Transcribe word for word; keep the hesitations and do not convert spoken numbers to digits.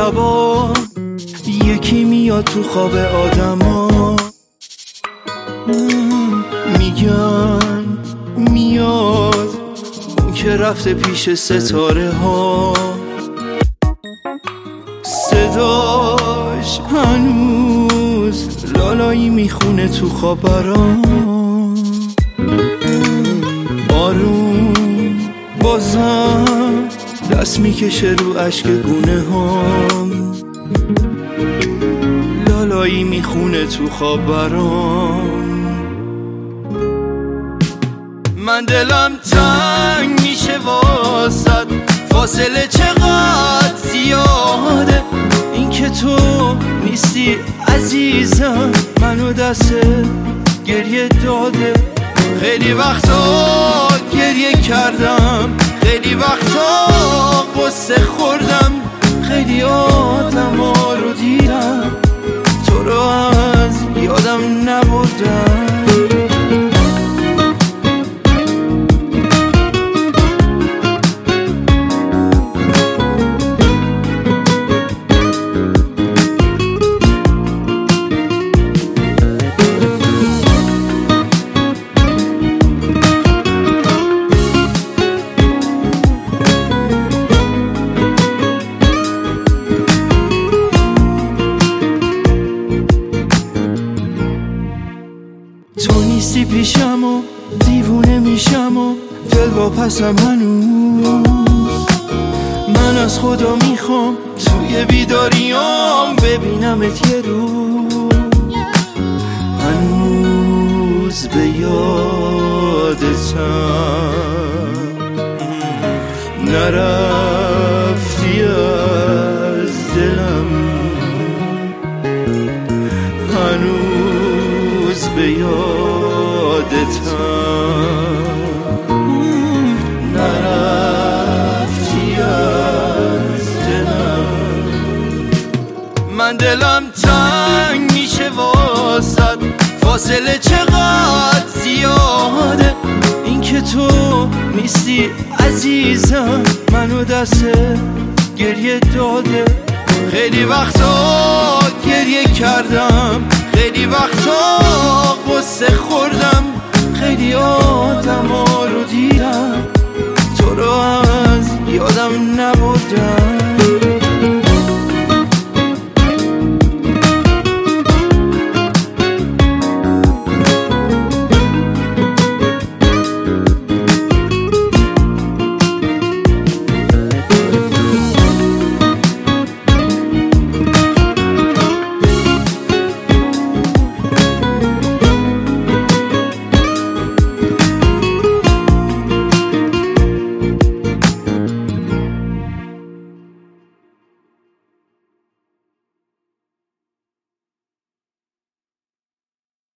شبا یکی میاد تو خواب آدما، میگن میاد اون که رفته پیش ستاره ها، صداش هنوز لالایی میخونه تو خبران. آروم بازم دست میکشه رو عشق گونه هم، لالایی میخونه تو خبران. من دلم تنگ میشه واسد، فاصله چقدر زیاده، این که تو نیستی عزیزم منو دست گریه داده. خیلی وقتا گریه کردم، خیلی وقتا قصه خوردم، خیلی آدم ها رو دیدم تو رو از یادم نبردم. تو نیستی پیشم و دیوونه میشم و دل واپسم هنوز. من از خدا میخوام توی بیداریام ببینمت یه روز. هنوز به یادتم نرفتی از دلم، هنوز به یادتم نرفتی از دلم. من دلم تنگ میشه واسد، فاصله چقدر زیاده، این که تو نیستی عزیزم منو دست گریه داده. خیلی وقتا گریه کردم، خیلی وقتا قصه خوردم، خیلی آدم ها رو دیدم تو رو از یادم نبردم.